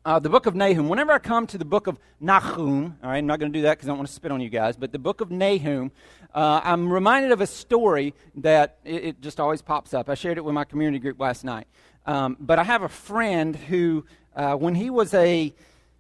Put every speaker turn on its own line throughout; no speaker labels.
The book of Nahum. Whenever I come to the book of Nahum, all right, I'm not going to do that because I don't want to spit on you guys, but the book of Nahum, I'm reminded of a story that it just always pops up. I shared it with my community group last night. But I have a friend who, when he was a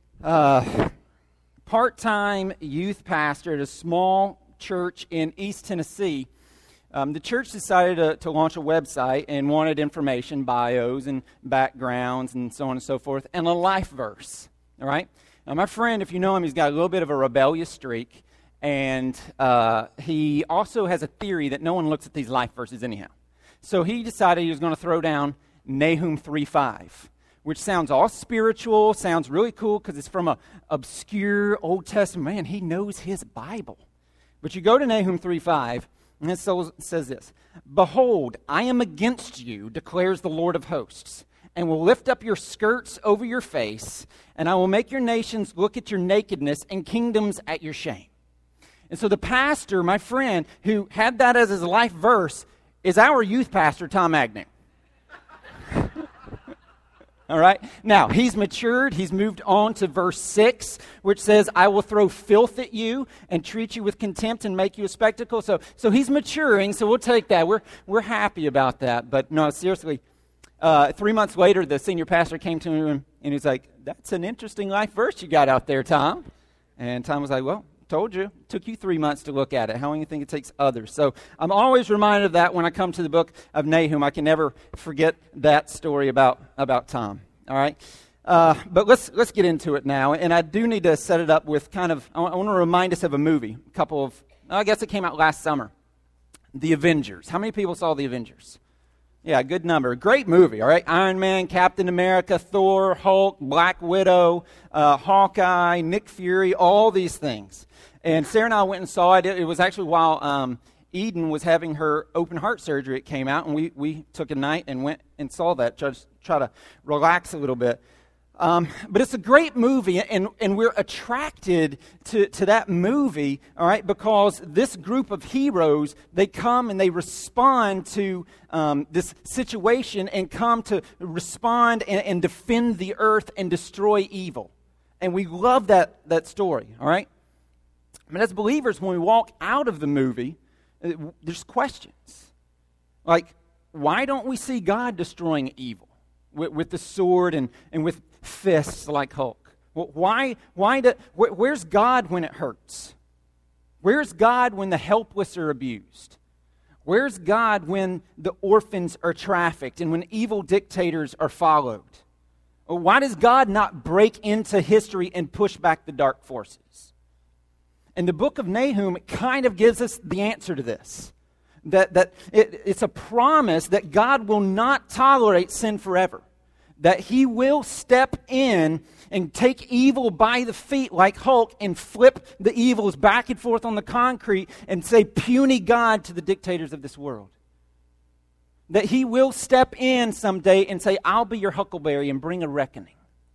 part-time youth pastor at a small church in East Tennessee, the church decided to launch a website and wanted information, bios and backgrounds and so on and so forth, and a life verse, all right? Now, my friend, if you know him, he's got a little bit of a rebellious streak, and he also has a theory that no one looks at these life verses anyhow. So he decided he was going to throw down Nahum 3:5, which sounds all spiritual, sounds really cool because it's from a obscure Old Testament. Man, he knows his Bible. But you go to Nahum 3:5, and it says this: "Behold, I am against you, declares the Lord of hosts, and will lift up your skirts over your face, and I will make your nations look at your nakedness and kingdoms at your shame." And so the pastor, my friend, who had that as his life verse, is our youth pastor, Tom Agnew. All right? Now, he's matured. He's moved on to verse 6, which says, "I will throw filth at you and treat you with contempt and make you a spectacle." So he's maturing, so we'll take that. We're happy about that. But no, seriously, 3 months later, the senior pastor came to him and he's like, "That's an interesting life verse you got out there, Tom." And Tom was like, "Well, told you. It took you 3 months to look at it. How long do you think it takes others?" So I'm always reminded of that when I come to the book of Nahum. I can never forget that story about Tom. All right? But let's get into it now. And I do need to set it up with I want to remind us of a movie. I guess it came out last summer. The Avengers. How many people saw The Avengers? Yeah, good number. Great movie, all right? Iron Man, Captain America, Thor, Hulk, Black Widow, Hawkeye, Nick Fury, all these things. And Sarah and I went and saw it. It was actually while Eden was having her open heart surgery. It came out, and we took a night and went and saw that, just try to relax a little bit. But it's a great movie, and we're attracted to that movie, all right, because this group of heroes, they come and they respond to this situation and come to respond and defend the earth and destroy evil. And we love that story, all right? But as believers, when we walk out of the movie, there's questions. Like, why don't we see God destroying evil with the sword and with fists like Hulk? Where's God when it hurts? Where's God when the helpless are abused? Where's God when the orphans are trafficked and when evil dictators are followed? Why does God not break into history and push back the dark forces? And the book of Nahum kind of gives us the answer to this. That it's a promise that God will not tolerate sin forever. That he will step in and take evil by the feet like Hulk and flip the evils back and forth on the concrete and say, "Puny God," to the dictators of this world. That he will step in someday and say, "I'll be your huckleberry," and bring a reckoning.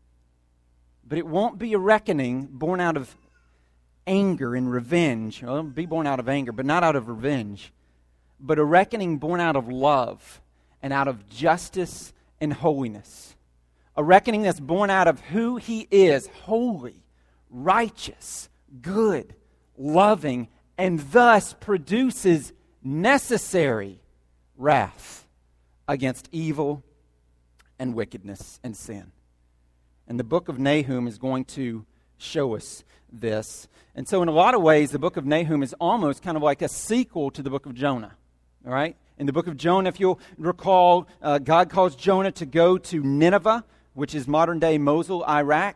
But it won't be a reckoning born out of anger and revenge. Well, it'll be born out of anger, but not out of revenge. But a reckoning born out of love and out of justice and holiness. A reckoning that's born out of who he is: holy, righteous, good, loving, and thus produces necessary wrath against evil and wickedness and sin. And the book of Nahum is going to show us this. And so in a lot of ways, the book of Nahum is almost kind of like a sequel to the book of Jonah. All right? In the book of Jonah, if you'll recall, God calls Jonah to go to Nineveh, which is modern-day Mosul, Iraq.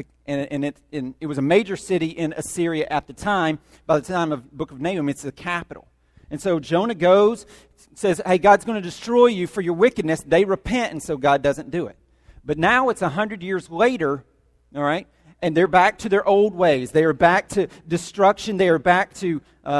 It was a major city in Assyria at the time. By the time of the book of Nahum, it's the capital. And so Jonah goes, says, "Hey, God's going to destroy you for your wickedness." They repent, and so God doesn't do it. But now it's 100 years later, all right? And they're back to their old ways. They are back to destruction. They are back to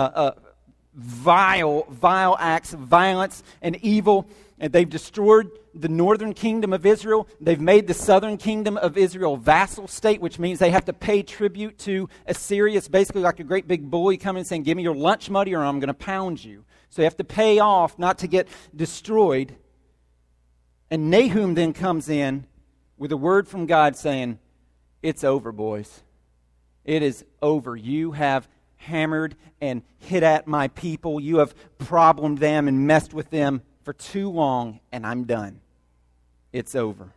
vile acts of violence and evil. And they've destroyed the northern kingdom of Israel. They've made the southern kingdom of Israel a vassal state, which means they have to pay tribute to Assyria. It's basically like a great big bully coming and saying, "Give me your lunch money or I'm going to pound you." So they have to pay off not to get destroyed. And Nahum then comes in with a word from God saying, It's over, boys. It is over. You have hammered and hit at my people. You have problemed them and messed with them for too long, and I'm done. It's over.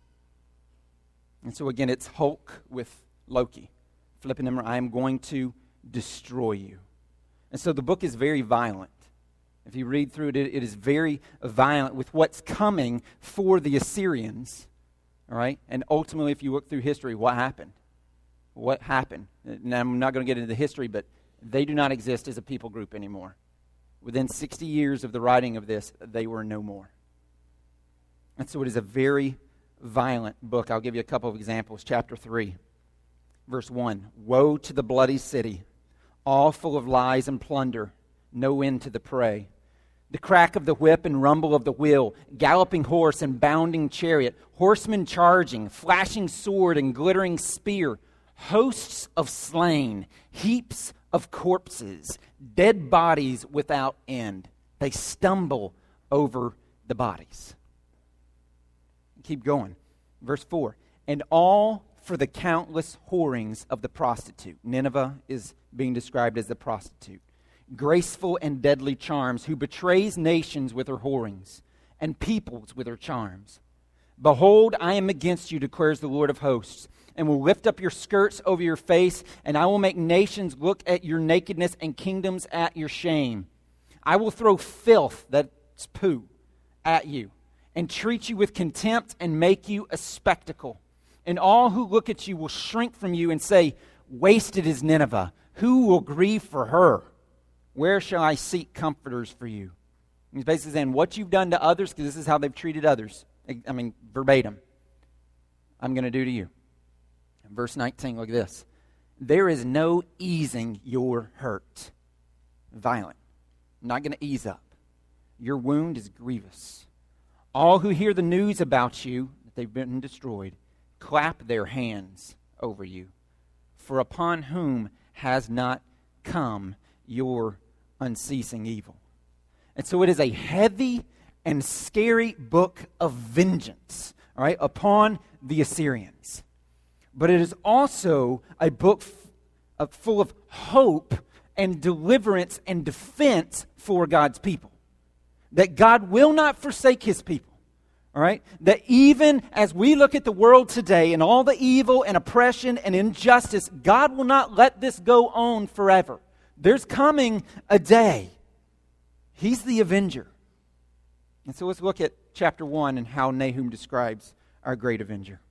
And so again, it's Hulk with Loki, flipping him. I am going to destroy you. And so the book is very violent. If you read through it, it is very violent with what's coming for the Assyrians. All right? And ultimately, if you look through history, what happened? What happened? And I'm not going to get into the history, but they do not exist as a people group anymore. Within 60 years of the writing of this, they were no more. And so it is a very violent book. I'll give you a couple of examples. Chapter 3, verse 1. Woe to the bloody city, all full of lies and plunder, no end to the prey. The crack of the whip and rumble of the wheel, galloping horse and bounding chariot, horsemen charging, flashing sword and glittering spear, hosts of slain, heaps of corpses, dead bodies without end. They stumble over the bodies. Keep going. Verse 4. And all for the countless whorings of the prostitute. Nineveh is being described as the prostitute. Graceful and deadly charms, who betrays nations with her whorings, and peoples with her charms. Behold, I am against you, declares the Lord of hosts, and will lift up your skirts over your face, and I will make nations look at your nakedness and kingdoms at your shame. I will throw filth, that's poo, at you, and treat you with contempt and make you a spectacle. And all who look at you will shrink from you and say, wasted is Nineveh. Who will grieve for her? Where shall I seek comforters for you? He's basically saying what you've done to others, because this is how they've treated others. I mean, verbatim. I'm going to do to you. Verse 19, look at this. There is no easing your hurt. Violent. I'm not going to ease up. Your wound is grievous. All who hear the news about you, that they've been destroyed, clap their hands over you. For upon whom has not come your unceasing evil? And so it is a heavy and scary book of vengeance, all right, upon the Assyrians. But it is also a book full of hope and deliverance and defense for God's people. That God will not forsake his people. All right? That even as we look at the world today and all the evil and oppression and injustice, God will not let this go on forever. There's coming a day. He's the avenger. And so let's look at chapter 1 and how Nahum describes our great avenger.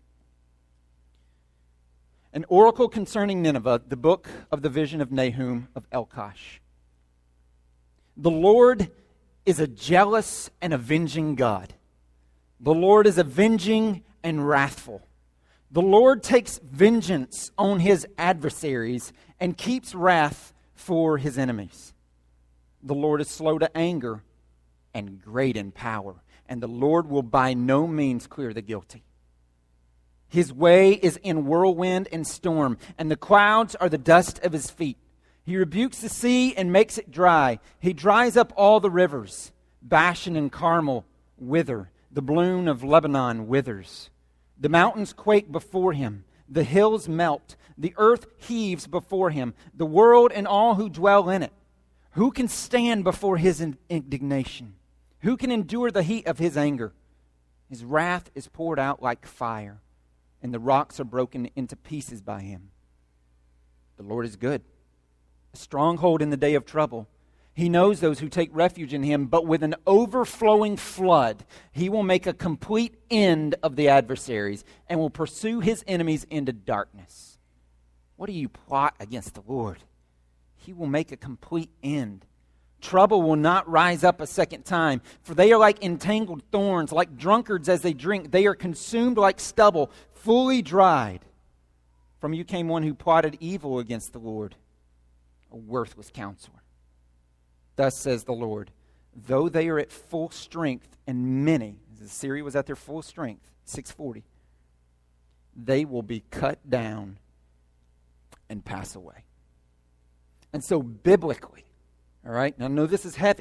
An oracle concerning Nineveh, the book of the vision of Nahum of Elkosh. The Lord is a jealous and avenging God. The Lord is avenging and wrathful. The Lord takes vengeance on his adversaries and keeps wrath for his enemies. The Lord is slow to anger and great in power, and the Lord will by no means clear the guilty. His way is in whirlwind and storm, and the clouds are the dust of his feet. He rebukes the sea and makes it dry. He dries up all the rivers. Bashan and Carmel wither. The bloom of Lebanon withers. The mountains quake before him. The hills melt. The earth heaves before him. The world and all who dwell in it. Who can stand before his indignation? Who can endure the heat of his anger? His wrath is poured out like fire, and the rocks are broken into pieces by him. The Lord is good, a stronghold in the day of trouble. He knows those who take refuge in him, but with an overflowing flood, he will make a complete end of the adversaries and will pursue his enemies into darkness. What do you plot against the Lord? He will make a complete end. Trouble will not rise up a second time, for they are like entangled thorns, like drunkards as they drink. They are consumed like stubble, fully dried. From you came one who plotted evil against the Lord, a worthless counselor. Thus says the Lord, though they are at full strength, and many, Assyria was at their full strength, 640, they will be cut down and pass away. And so biblically, all right, now I know this is heavy.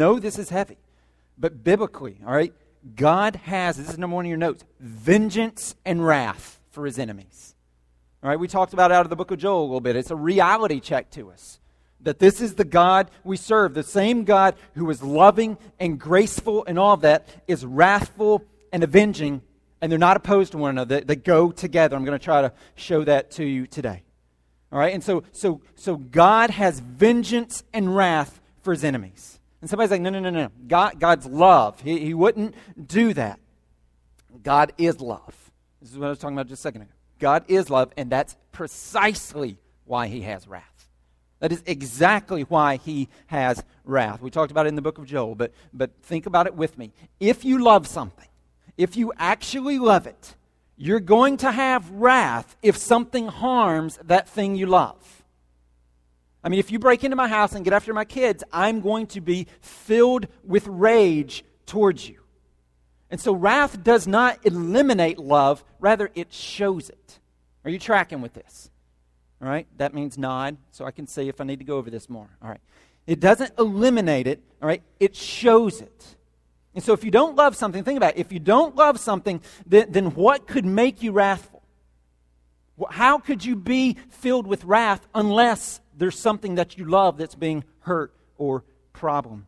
But biblically, all right, God has, this is number one in your notes, vengeance and wrath for his enemies. All right, we talked about it out of the book of Joel a little bit. It's a reality check to us that this is the God we serve. The same God who is loving and graceful and all of that is wrathful and avenging, and they're not opposed to one another. They go together. I'm going to try to show that to you today. All right, and so God has vengeance and wrath for his enemies. And somebody's like, no. God's love. He wouldn't do that. God is love. This is what I was talking about just a second ago. God is love, and that's precisely why he has wrath. That is exactly why he has wrath. We talked about it in the book of Joel, but think about it with me. If you love something, if you actually love it, you're going to have wrath if something harms that thing you love. I mean, if you break into my house and get after my kids, I'm going to be filled with rage towards you. And so wrath does not eliminate love, rather it shows it. Are you tracking with this? All right, that means nod, so I can see if I need to go over this more. All right, it doesn't eliminate it, all right, it shows it. And so if you don't love something, think about it. If you don't love something, then what could make you wrathful? How could you be filled with wrath unless there's something that you love that's being hurt or problem?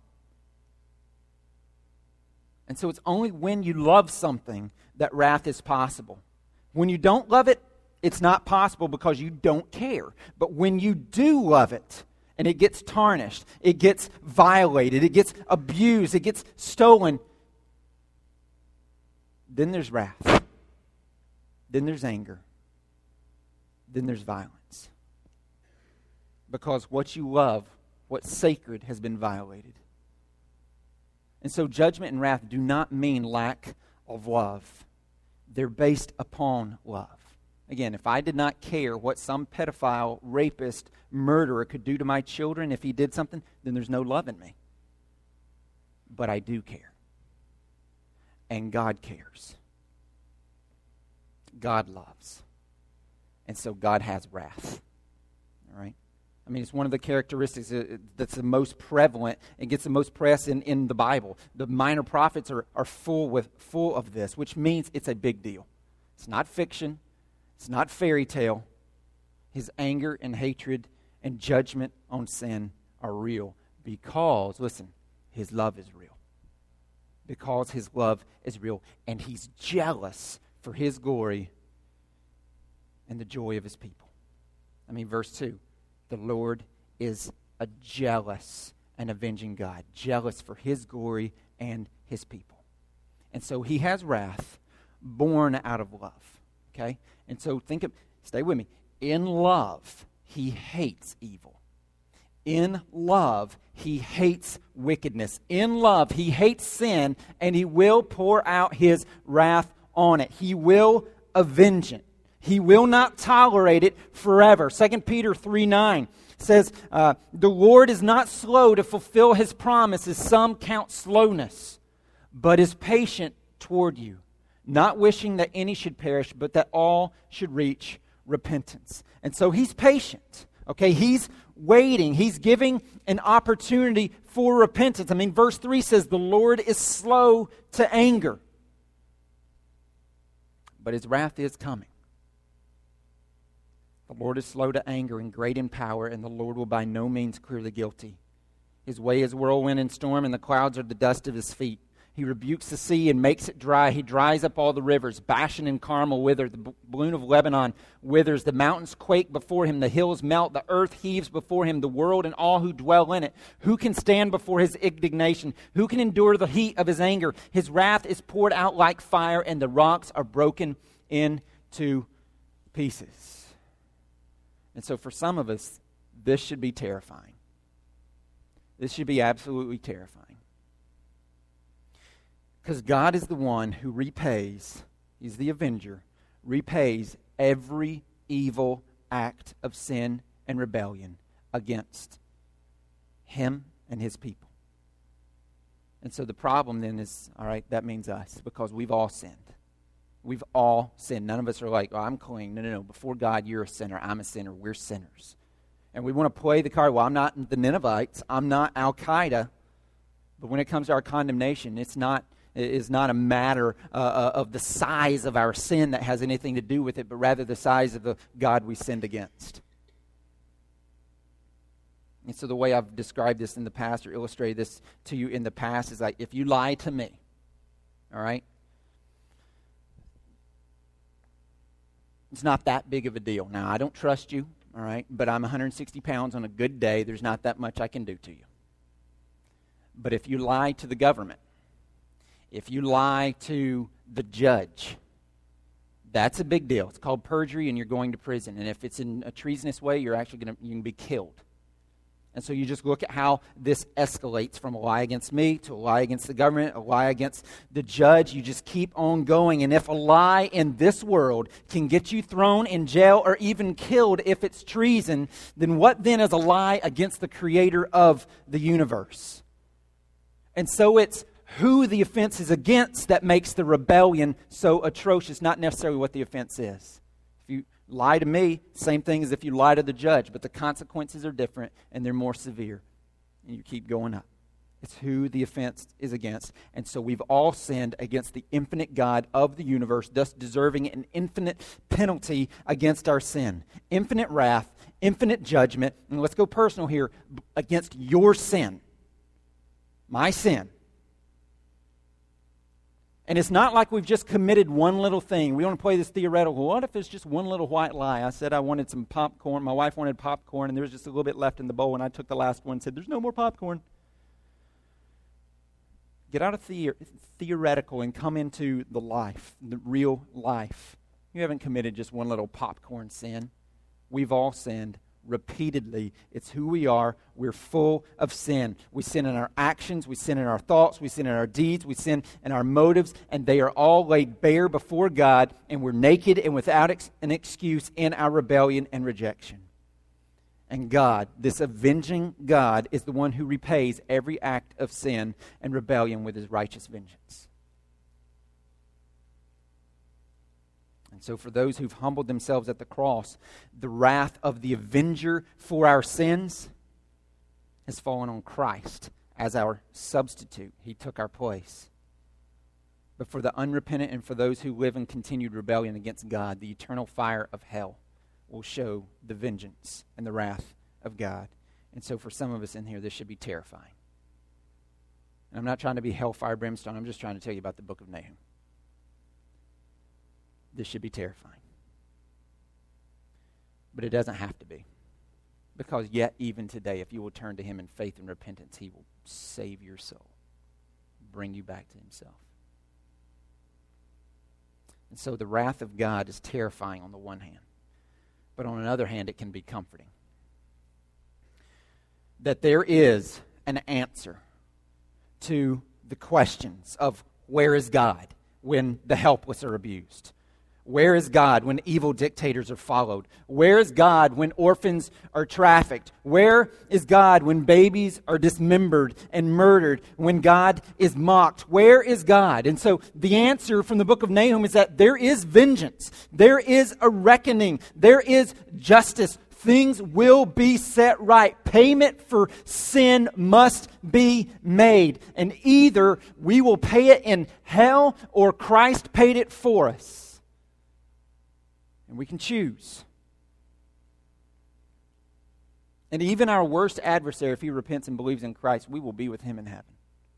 And so it's only when you love something that wrath is possible. When you don't love it, it's not possible because you don't care. But when you do love it, and it gets tarnished, it gets violated, it gets abused, it gets stolen, then there's wrath. Then there's anger. Then there's violence. Because what you love, what's sacred, has been violated. And so judgment and wrath do not mean lack of love. They're based upon love. Again, if I did not care what some pedophile, rapist, murderer could do to my children if he did something, then there's no love in me. But I do care. And God cares. God loves. And so God has wrath. All right? I mean, it's one of the characteristics that's the most prevalent and gets the most press in the Bible. The minor prophets are full of this, which means it's a big deal. It's not fiction. It's not fairy tale. His anger and hatred and judgment on sin are real because, listen, his love is real. Because his love is real. And he's jealous for his glory and the joy of his people. I mean, verse 2. The Lord is a jealous and avenging God, jealous for his glory and his people. And so he has wrath born out of love. Okay? And so stay with me. In love, he hates evil. In love, he hates wickedness. In love, he hates sin, and he will pour out his wrath on it. He will avenge it. He will not tolerate it forever. 2 Peter 3:9 says, the Lord is not slow to fulfill his promise, as some count slowness, but is patient toward you, not wishing that any should perish, but that all should reach repentance. And so he's patient. Okay, he's waiting. He's giving an opportunity for repentance. I mean, verse 3 says, the Lord is slow to anger, but his wrath is coming. The Lord is slow to anger and great in power, and the Lord will by no means clear the guilty. His way is whirlwind and storm, and the clouds are the dust of his feet. He rebukes the sea and makes it dry. He dries up all the rivers. Bashan and Carmel wither. The balloon of Lebanon withers. The mountains quake before him. The hills melt. The earth heaves before him. The world and all who dwell in it. Who can stand before his indignation? Who can endure the heat of his anger? His wrath is poured out like fire, and the rocks are broken into pieces. And so for some of us, this should be terrifying. This should be absolutely terrifying. Because God is the one who repays, he's the avenger, repays every evil act of sin and rebellion against him and his people. And so the problem then is, all right, that means us, because we've all sinned. We've all sinned. None of us are like, oh, I'm clean. No. Before God, you're a sinner. I'm a sinner. We're sinners. And we want to play the card, well, I'm not the Ninevites. I'm not Al-Qaeda. But when it comes to our condemnation, it's not It is not a matter of the size of our sin that has anything to do with it, but rather the size of the God we sinned against. And so the way I've described this in the past or illustrated this to you in the past is like, if you lie to me, all right, it's not that big of a deal. Now, I don't trust you, all right, but I'm 160 pounds on a good day. There's not that much I can do to you. But if you lie to the government, if you lie to the judge, that's a big deal. It's called perjury, and you're going to prison. And if it's in a treasonous way, you can be killed. And so you just look at how this escalates from a lie against me to a lie against the government, a lie against the judge. You just keep on going. And if a lie in this world can get you thrown in jail or even killed if it's treason, then what then is a lie against the creator of the universe? And so it's who the offense is against that makes the rebellion so atrocious, not necessarily what the offense is. If you lie to me, same thing as if you lie to the judge, but the consequences are different and they're more severe. And you keep going up. It's who the offense is against. And so we've all sinned against the infinite God of the universe, thus deserving an infinite penalty against our sin. Infinite wrath, infinite judgment, and let's go personal here, against your sin. My sin. And it's not like we've just committed one little thing. We want to play this theoretical. What if it's just one little white lie? I said I wanted some popcorn. My wife wanted popcorn, and there was just a little bit left in the bowl, and I took the last one and said, there's no more popcorn. Get out of theoretical and come into the life, the real life. You haven't committed just one little popcorn sin. We've all sinned. Repeatedly. It's who we are. We're full of sin. We sin in our actions, we sin in our thoughts, we sin in our deeds, we sin in our motives, and they are all laid bare before God, and we're naked and without an excuse in our rebellion and rejection. And God, this avenging God, is the one who repays every act of sin and rebellion with his righteous vengeance. And so for those who've humbled themselves at the cross, the wrath of the avenger for our sins has fallen on Christ as our substitute. He took our place. But for the unrepentant and for those who live in continued rebellion against God, the eternal fire of hell will show the vengeance and the wrath of God. And so for some of us in here, this should be terrifying. And I'm not trying to be hellfire brimstone. I'm just trying to tell you about the book of Nahum. This should be terrifying. But it doesn't have to be. Because yet even today, if you will turn to him in faith and repentance, he will save your soul. Bring you back to himself. And so the wrath of God is terrifying on the one hand. But on another hand, it can be comforting. That there is an answer to the questions of where is God when the helpless are abused? Where is God when evil dictators are followed? Where is God when orphans are trafficked? Where is God when babies are dismembered and murdered? When God is mocked? Where is God? And so the answer from the book of Nahum is that there is vengeance. There is a reckoning. There is justice. Things will be set right. Payment for sin must be made. And either we will pay it in hell or Christ paid it for us. And we can choose. And even our worst adversary, if he repents and believes in Christ, we will be with him in heaven.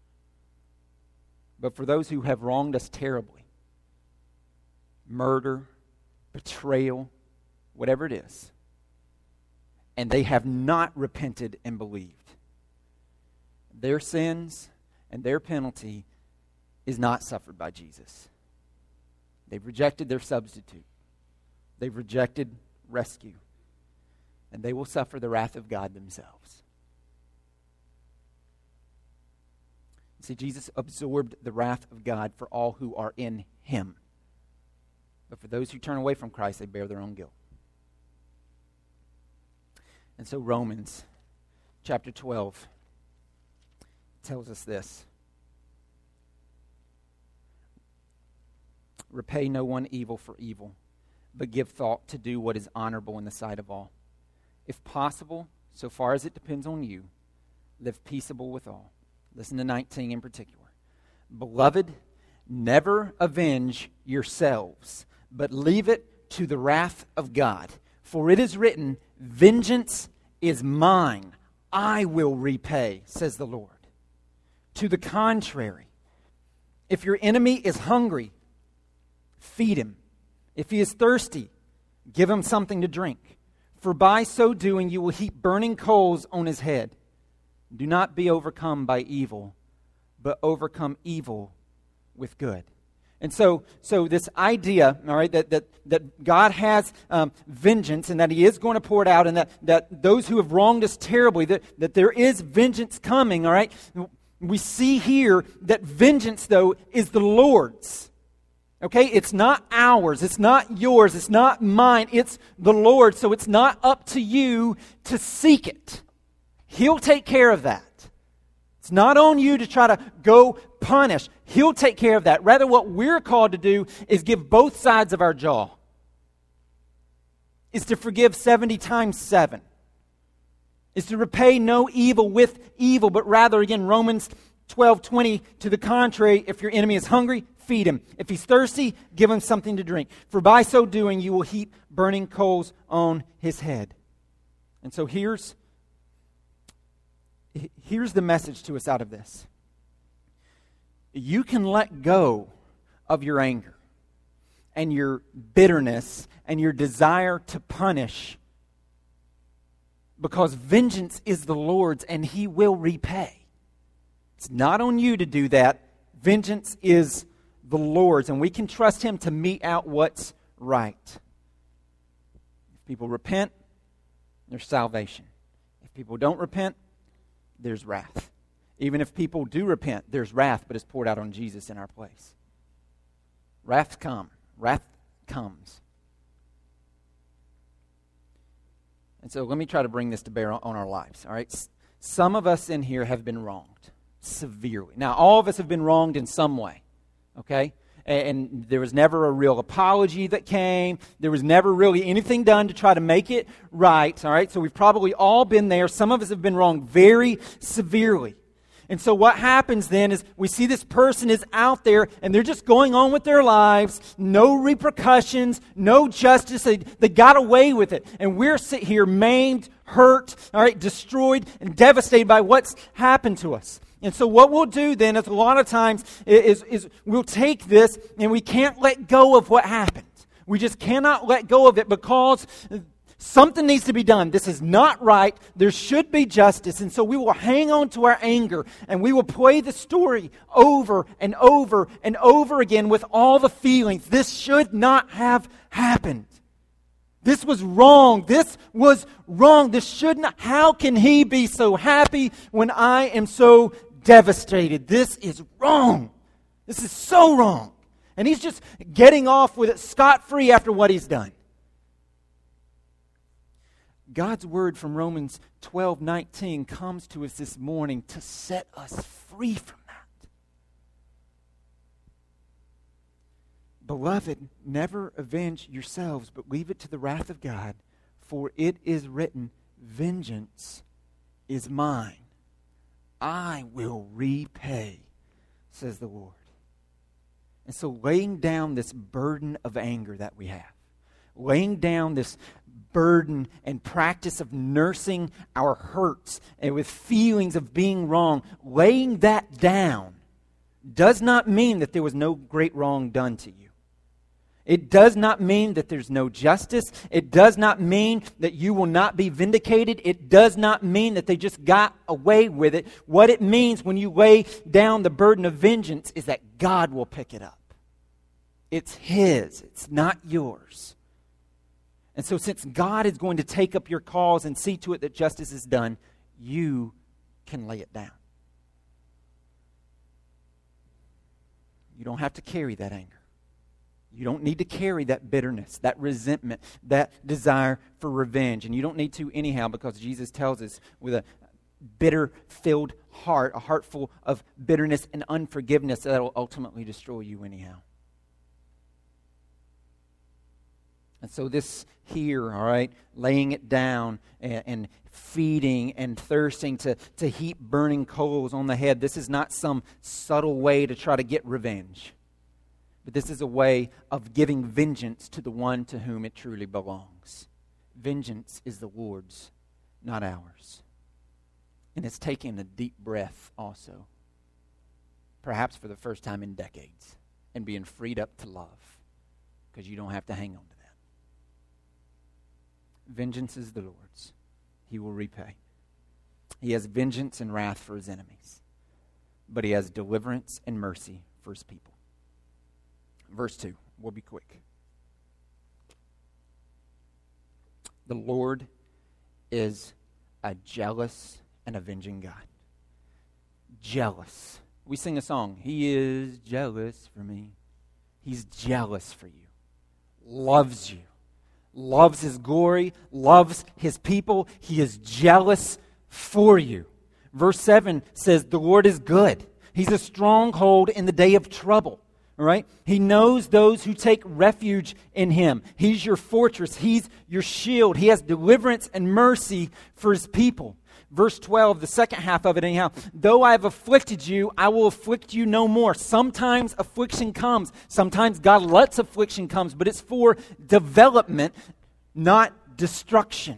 But for those who have wronged us terribly, murder, betrayal, whatever it is, and they have not repented and believed, their sins and their penalty is not suffered by Jesus. They've rejected their substitute. They've rejected rescue. And they will suffer the wrath of God themselves. See, Jesus absorbed the wrath of God for all who are in him. But for those who turn away from Christ, they bear their own guilt. And so Romans chapter 12 tells us this. Repay no one evil for evil, but give thought to do what is honorable in the sight of all. If possible, so far as it depends on you, live peaceable with all. Listen to 19 in particular. Beloved, Never avenge yourselves, but leave it to the wrath of God. For it is written, vengeance is mine. I will repay, says the Lord. To the contrary, if your enemy is hungry, feed him. If he is thirsty, give him something to drink. For by so doing you will heap burning coals on his head. Do not be overcome by evil, but overcome evil with good. And so this idea, all right, that God has vengeance and that He is going to pour it out, and that those who have wronged us terribly, that there is vengeance coming, all right. We see here that vengeance, though, is the Lord's. Okay, it's not ours, it's not yours, it's not mine, it's the Lord. So it's not up to you to seek it. He'll take care of that. It's not on you to try to go punish. He'll take care of that. Rather, what we're called to do is give both sides of our jaw. Is to forgive 70 times 7. Is to repay no evil with evil, but rather, again, Romans 12:20, to the contrary, if your enemy is hungry, feed him. If he's thirsty, give him something to drink. For by so doing, you will heap burning coals on his head. And so here's the message to us out of this. You can let go of your anger and your bitterness and your desire to punish, because vengeance is the Lord's and He will repay. It's not on you to do that. Vengeance is the Lord's, and we can trust Him to mete out what's right. If people repent, there's salvation. If people don't repent, there's wrath. Even if people do repent, there's wrath, but it's poured out on Jesus in our place. Wrath comes. And so let me try to bring this to bear on our lives, all right? Some of us in here have been wronged severely. Now, all of us have been wronged in some way, okay? And there was never a real apology that came. There was never really anything done to try to make it right, all right? So we've probably all been there. Some of us have been wronged very severely. And so what happens then is we see this person is out there and they're just going on with their lives, no repercussions, no justice. They got away with it. And we're sitting here maimed, hurt, all right, destroyed, and devastated by what's happened to us. And so what we'll do then is a lot of times is we'll take this and we can't let go of what happened. We just cannot let go of it because something needs to be done. This is not right. There should be justice. And so we will hang on to our anger and we will play the story over and over and over again with all the feelings. This should not have happened. This was wrong. This was wrong. This should not. How can He be so happy when I am so devastated? This is wrong. This is so wrong. And He's just getting off with it scot-free after what He's done. God's word from Romans 12:19 comes to us this morning to set us free from that. Beloved, never avenge yourselves, but leave it to the wrath of God, for it is written, vengeance is mine. I will repay, says the Lord. And so laying down this burden of anger that we have, laying down this burden and practice of nursing our hurts and with feelings of being wrong, laying that down does not mean that there was no great wrong done to you. It does not mean that there's no justice. It does not mean that you will not be vindicated. It does not mean that they just got away with it. What it means when you lay down the burden of vengeance is that God will pick it up. It's His. It's not yours. And so since God is going to take up your cause and see to it that justice is done, you can lay it down. You don't have to carry that anger. You don't need to carry that bitterness, that resentment, that desire for revenge. And you don't need to anyhow, because Jesus tells us with a bitter-filled heart, a heart full of bitterness and unforgiveness, that will ultimately destroy you anyhow. And so this here, all right, laying it down and feeding and thirsting to heap burning coals on the head, this is not some subtle way to try to get revenge. but this is a way of giving vengeance to the one to whom it truly belongs. Vengeance is the Lord's, not ours. And it's taking a deep breath also, perhaps for the first time in decades, and being freed up to love, because you don't have to hang on to that. Vengeance is the Lord's. He will repay. He has vengeance and wrath for his enemies, but he has deliverance and mercy for his people. Verse 2, we'll be quick. The Lord is a jealous and avenging God. Jealous. We sing a song, He is jealous for me. He's jealous for you. Loves you. Loves his glory. Loves his people. He is jealous for you. Verse 7 says, the Lord is good. He's a stronghold in the day of trouble. All right? He knows those who take refuge in him. He's your fortress. He's your shield. He has deliverance and mercy for his people. Verse 12, the second half of it anyhow. Though I have afflicted you, I will afflict you no more. Sometimes affliction comes. Sometimes God lets affliction comes, but it's for development, not destruction.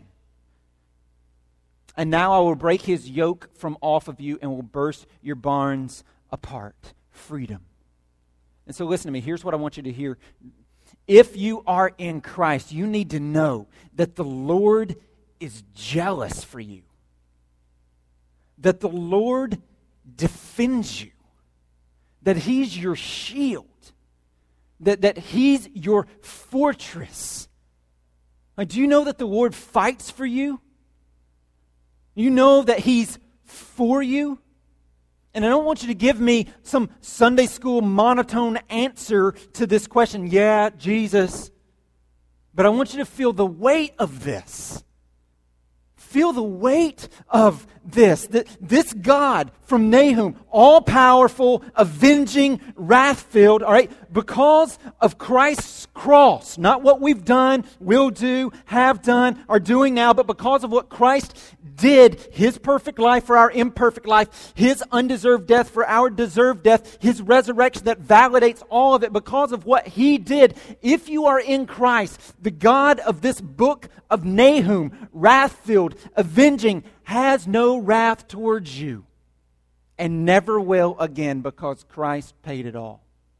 And now I will break his yoke from off of you and will burst your barns apart. Freedom. And so listen to me. Here's what I want you to hear. If you are in Christ, you need to know that the Lord is jealous for you. That the Lord defends you. That he's your shield. That he's your fortress. Do you know that the Lord fights for you? You know that he's for you? And I don't want you to give me some Sunday school monotone answer to this question. Yeah, Jesus. But I want you to feel the weight of this. Feel the weight of this. This God from Nahum, all-powerful, avenging, wrath-filled, all right, because of Christ's cross, not what we've done, will do, have done, are doing now, but because of what Christ did, his perfect life for our imperfect life, his undeserved death for our deserved death, his resurrection that validates all of it because of what he did. If you are in Christ, the God of this book of Nahum, wrath-filled, avenging, has no wrath towards you and never will again because Christ paid it all.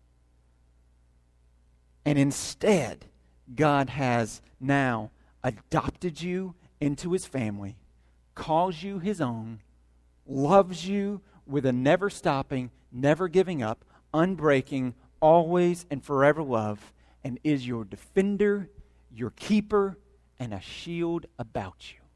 And instead, God has now adopted you into his family, calls you his own, loves you with a never stopping, never giving up, unbreaking, always and forever love, and is your defender, your keeper, and a shield about you.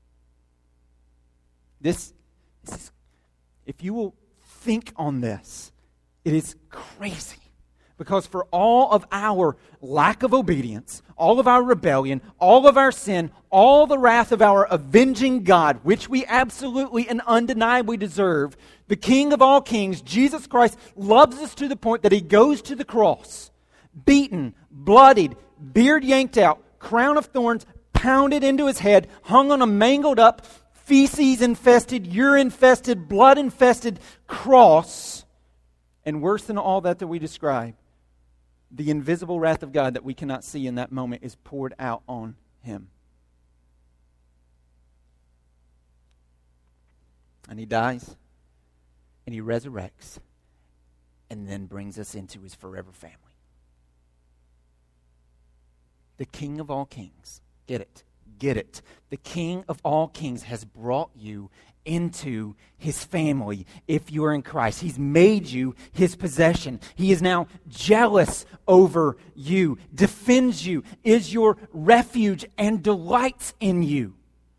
This is, if you will think on this, it is crazy. Because for all of our lack of obedience, all of our rebellion, all of our sin, all the wrath of our avenging God, which we absolutely and undeniably deserve, the King of all kings, Jesus Christ, loves us to the point that he goes to the cross, beaten, bloodied, beard yanked out, crown of thorns pounded into his head, hung on a mangled up, feces-infested, urine-infested, blood-infested cross. And worse than all that we describe, the invisible wrath of God that we cannot see in that moment is poured out on him. And he dies, and he resurrects, and then brings us into his forever family. The King of all kings, get it. Get it. The King of all kings has brought you into his family if you are in Christ. He's made you his possession. He is now jealous over you, defends you, is your refuge, and delights in you.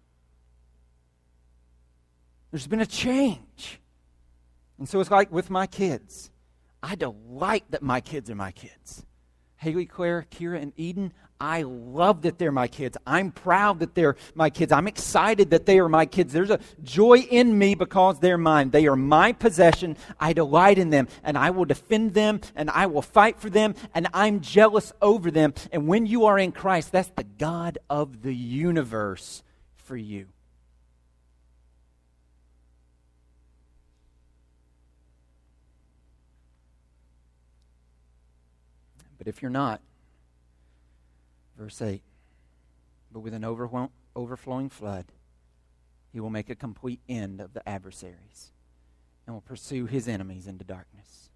There's been a change. And so it's like with my kids. I delight that my kids are my kids. Haley, Claire, Kira, and Eden, I love that they're my kids. I'm proud that they're my kids. I'm excited that they are my kids. There's a joy in me because they're mine. They are my possession. I delight in them, and I will defend them, and I will fight for them, and I'm jealous over them. And when you are in Christ, that's the God of the universe for you. But if you're not, verse 8, but with an overflowing flood, he will make a complete end of the adversaries and will pursue his enemies into darkness.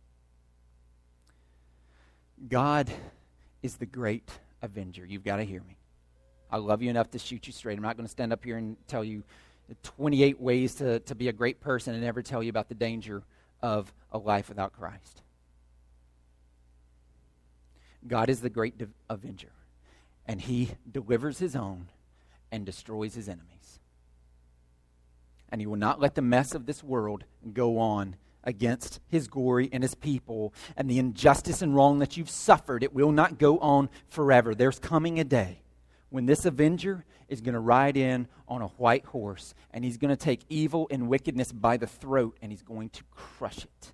God is the great avenger. You've got to hear me. I love you enough to shoot you straight. I'm not going to stand up here and tell you 28 ways to be a great person and never tell you about the danger of a life without Christ. God is the great avenger, and he delivers his own and destroys his enemies. And he will not let the mess of this world go on against his glory and his people, and the injustice and wrong that you've suffered. It will not go on forever. There's coming a day when this avenger is going to ride in on a white horse, and he's going to take evil and wickedness by the throat, and he's going to crush it.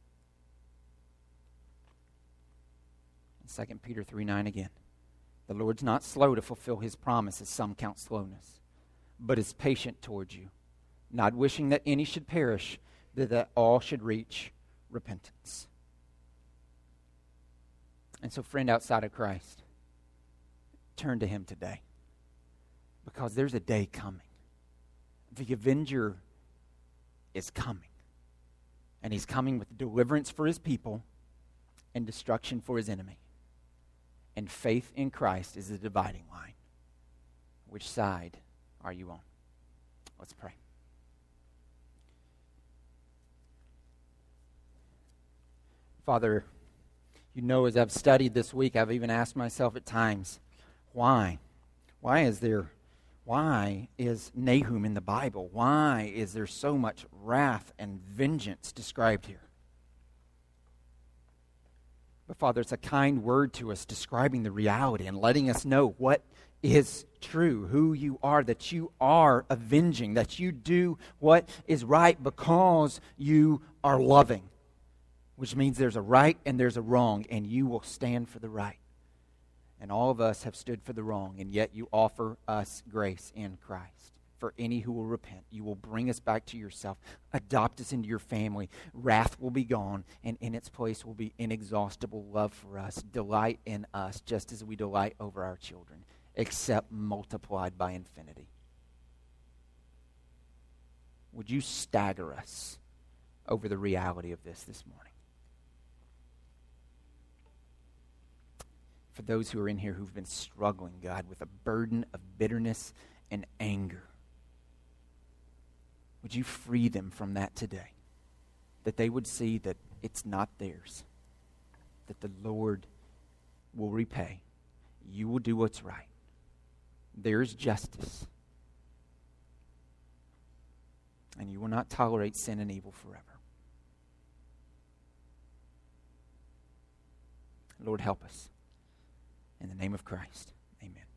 2 Peter 3:9 again. The Lord's not slow to fulfill his promise, as some count slowness, but is patient towards you, not wishing that any should perish, but that all should reach repentance. And so, friend, outside of Christ, turn to him today, because there's a day coming. The avenger is coming, and he's coming with deliverance for his people and destruction for his enemy. And faith in Christ is the dividing line. Which side are you on? Let's pray. Father, you know, as I've studied this week, I've even asked myself at times, why? Why is Nahum in the Bible? Why is there so much wrath and vengeance described here? But Father, it's a kind word to us describing the reality and letting us know what is true, who you are, that you are avenging, that you do what is right because you are loving, which means there's a right and there's a wrong, and you will stand for the right. And all of us have stood for the wrong, and yet you offer us grace in Christ. For any who will repent, you will bring us back to yourself, adopt us into your family. Wrath will be gone, and in its place will be inexhaustible love for us, delight in us, just as we delight over our children, except multiplied by infinity. Would you stagger us over the reality of this morning? For those who are in here who've been struggling, God, with a burden of bitterness and anger, would you free them from that today? That they would see that it's not theirs. That the Lord will repay. You will do what's right. There is justice. And you will not tolerate sin and evil forever. Lord, help us. In the name of Christ, amen.